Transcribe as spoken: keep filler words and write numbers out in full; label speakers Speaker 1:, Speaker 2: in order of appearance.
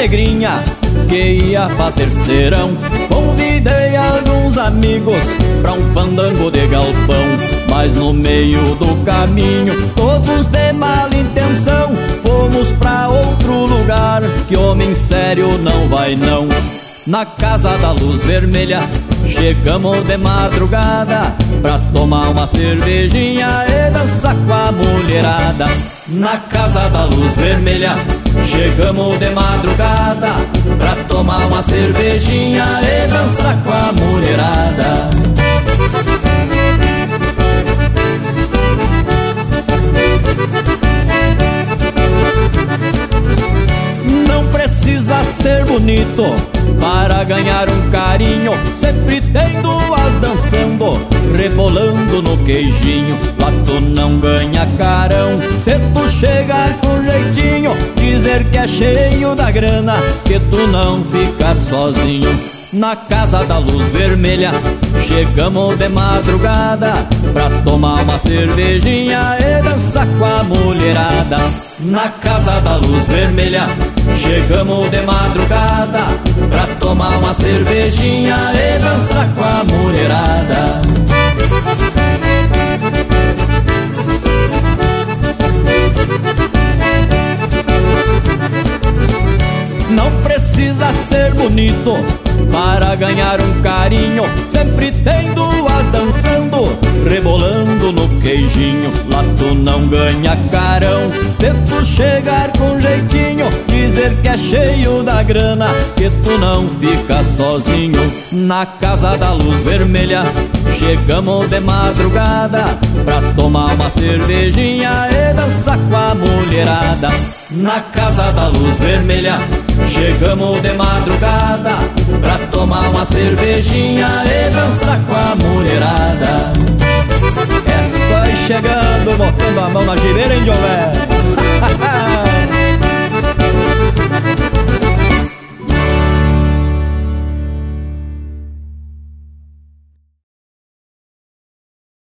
Speaker 1: negrinha que ia fazer serão. Convidei alguns amigos pra um fandango de galpão, mas no meio do caminho, todos de mala intenção, fomos pra outro lugar que homem sério não vai não. Na Casa da Luz Vermelha chegamos de madrugada pra tomar uma cervejinha e dançar com a mulherada. Na Casa da Luz Vermelha chegamos de madrugada pra tomar uma cervejinha e dançar com a mulherada. Não precisa ser bonito para ganhar um carinho, sempre tem duas dançando, rebolando no queijinho. Lá tu não ganha carão, se tu chegar com jeitinho, dizer que é cheio da grana, que tu não fica sozinho. Na Casa da Luz Vermelha chegamos de madrugada pra tomar uma cervejinha e dançar com a mulherada. Na Casa da Luz Vermelha chegamos de madrugada pra tomar uma cervejinha e dançar com a mulherada. Não precisa ser bonito para ganhar um carinho, sempre tem duas dançando, rebolando no queijinho. Lá tu não ganha carão, se tu chegar com jeitinho, dizer que é cheio da grana, que tu não fica sozinho. Na Casa da Luz Vermelha chegamos de madrugada pra tomar uma cervejinha e dançar com a mulherada. Na Casa da Luz Vermelha chegamos de madrugada pra tomar uma cervejinha e dançar com a mulherada. É só ir chegando, botando a mão na gireira, hein, Jolé?